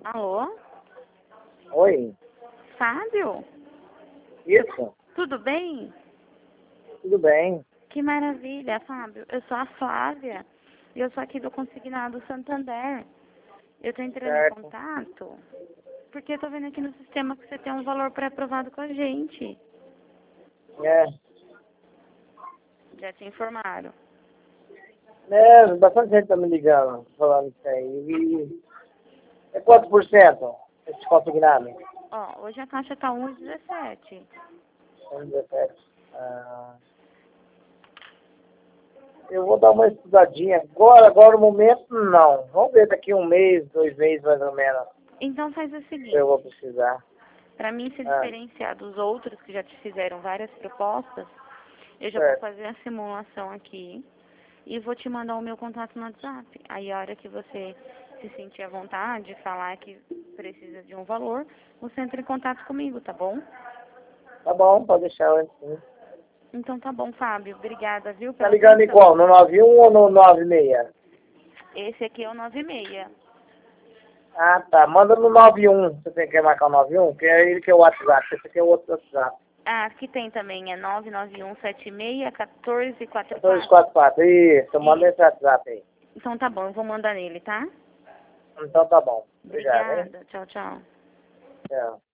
Alô? Oi, Fábio? isso? Tudo bem? Tudo bem? Que maravilha, Fábio. Eu sou a Flávia e eu sou aqui do Consignado Santander. Eu tô entrando em Certo. contato porque eu tô vendo aqui no sistema que você tem um valor pré-aprovado com a gente. É, Já te informaram. bastante gente tá me ligando, falando isso aí. E é quantos por cento esse consignado? Ó, hoje a taxa tá 1,17. 17. Ah, eu vou dar uma estudadinha. Agora no momento, não. Vamos ver daqui um mês, 2 meses mais ou menos, Então faz o se eu seguinte, vou precisar. para mim se Ah, diferenciar dos outros que já te fizeram várias propostas, eu já vou certo. fazer a simulação aqui e vou te mandar o meu contato no WhatsApp. Aí a hora que você se sentir à vontade, falar que precisa de um valor, você entra em contato comigo, tá bom? Tá bom, pode deixar antes. Sim. Então tá bom, Fábio. Obrigada, viu, Tá pela ligando em atenção. qual? No 91 ou no 96? Esse aqui é o 96. Ah, tá. Manda no 91. Você tem que marcar o 91? Que é ele que é o WhatsApp. Esse aqui é o outro WhatsApp. Ah, aqui tem também, é 991761444. 1444. Isso, manda esse WhatsApp aí. Então tá bom, eu vou mandar nele, tá? Então tá bom. Obrigado, hein? Obrigada. Tchau, tchau. Tchau.